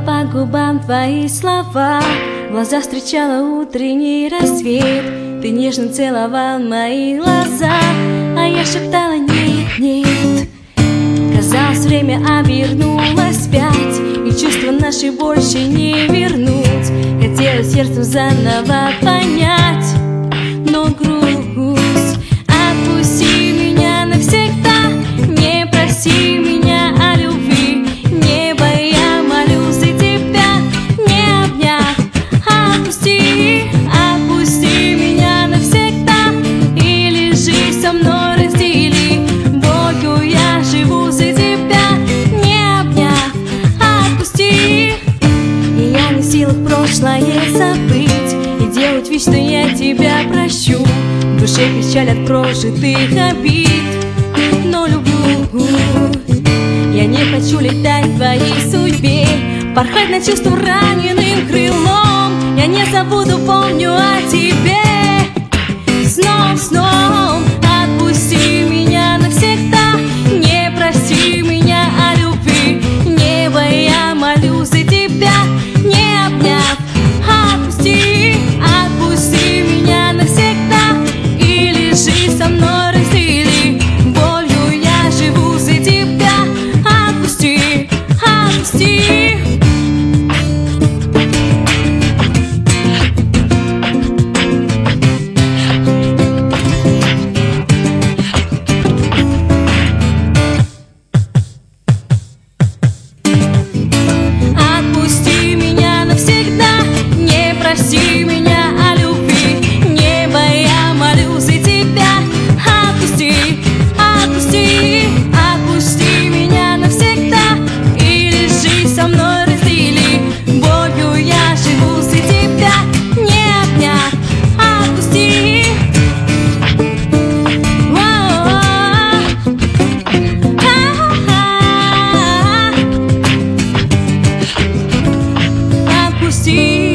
по губам твои слова, в глазах встречала утренний рассвет. Ты нежно целовал мои глаза, а я шептала нет, нет. Казалось, время обернулось вспять, и чувства наши больше не вернуть. Хотелось сердцем заново понять, но грусть. Отпусти меня навсегда, не проси меня о любви. Небо, я молюсь за тебя, не обняв. Отпусти, отпусти меня навсегда, или жизнь со мной раздели. Болью я живу за тебя, не обняв. Отпусти. И я не в силах прошлое забыть и делать вид, что я тебя прощу. В душе печаль от прожитых обид, но люблю. Я не хочу летать в твоей судьбе, порхать над чувством раненым крылом. Я не забуду, помню о тебе сном, сном. Отпусти меня навсегда, не проси меня о любви. Небо, я молюсь за тебя, не обняв. Отпусти, отпусти меня навсегда, или жизнь со мной раздели. Болью я живу за тебя. Отпусти, отпусти. Отпусти меня навсегда, не проси меня о любви. Небо, я молюсь за тебя. Отпусти, отпусти, отпусти меня навсегда, или жизнь со мной раздели. Болью я живу за тебя, не обняв. Отпусти. Отпусти.